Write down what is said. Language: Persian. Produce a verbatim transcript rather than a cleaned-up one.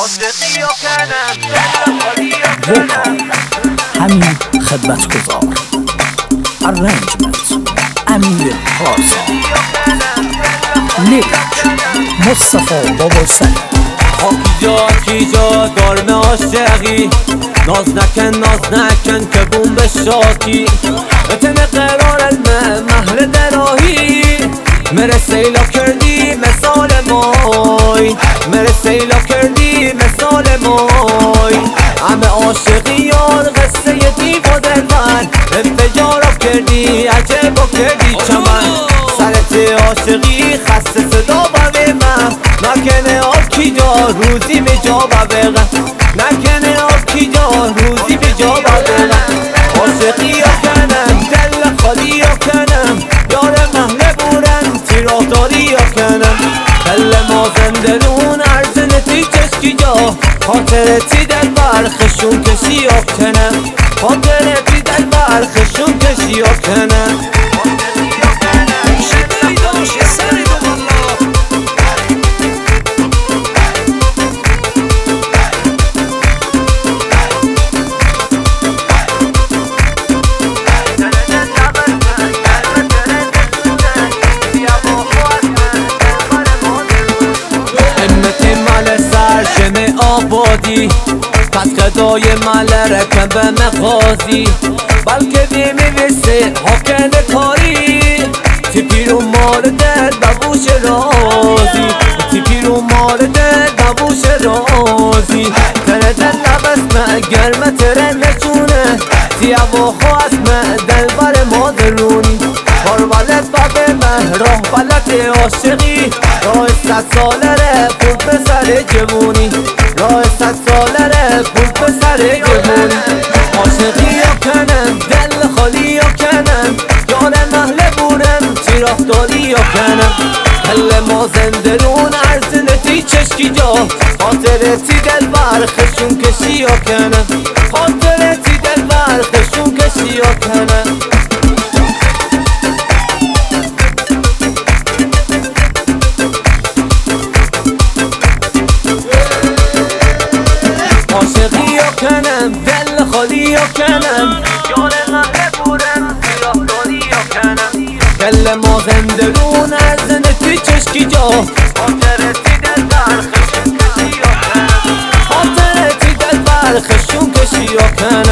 عاشقی و کنم دل خالی و کنم. همین خدمتگزار ارنجمنت امیر پارسا، لیک مصطفی بابالسری. کیجا کیجا دارم عاشقی، ناز نکن ناز نکن که بوم به شاکی اتن قرار المه مهر دراهی مره سیلا کردی مثال مای، مره سیلا کردی مثال مای. همه عاشقی یار قصه دیو دلبر انفجارم کردی عجب و کردی چمن سرت عاشقی خسته صدا بمه من نکنه آب کی جا روزی به جا ببغم، نکنه آب کی جا روزی به جا ببغم. عاشقی یا کنم دل خالی یا کنم یار محله بورن تیرافتاری یا کنم دل ما زندنون عرض نتیجش کی جا خاطرتی دل برخشون کشی یا کنم، خاطرتی دل برخشون کشی یا کنم. آبادی پس خدای مل رکن به مغازی بلکه بیمیویسه حاکن کاری تی پیرو مال دل ببوش رازی، تی پیرو مال دل ببوش رازی. تره دل نبسمه گرمه تره نشونه تی هوا خواسمه دل بر ما درونی کار بلد بابه مه راه بلد عاشقی راه ست ساله ره پول به سر جوونی، راه ست ساله ره پول به سر جوونی. عاشقی یا کنم دل خالی یا کنم یار محله بورم تیرافتاری یا کنم دل ما زندرون عرض نتیجش کی جا خاطرتی دل برخشون کشی یا کنم، خاطرتی دل برخشون کشی یا کنم. عاشقی یا کنم دل خالی یا کنم یار محله بورم تیرافتاری یا کنم دل ما زندرون عرض نتیجش کی جا خاطرتی دل برخشون کشی یا کنم، خاطرتی دل برخشون کشی یا کنم.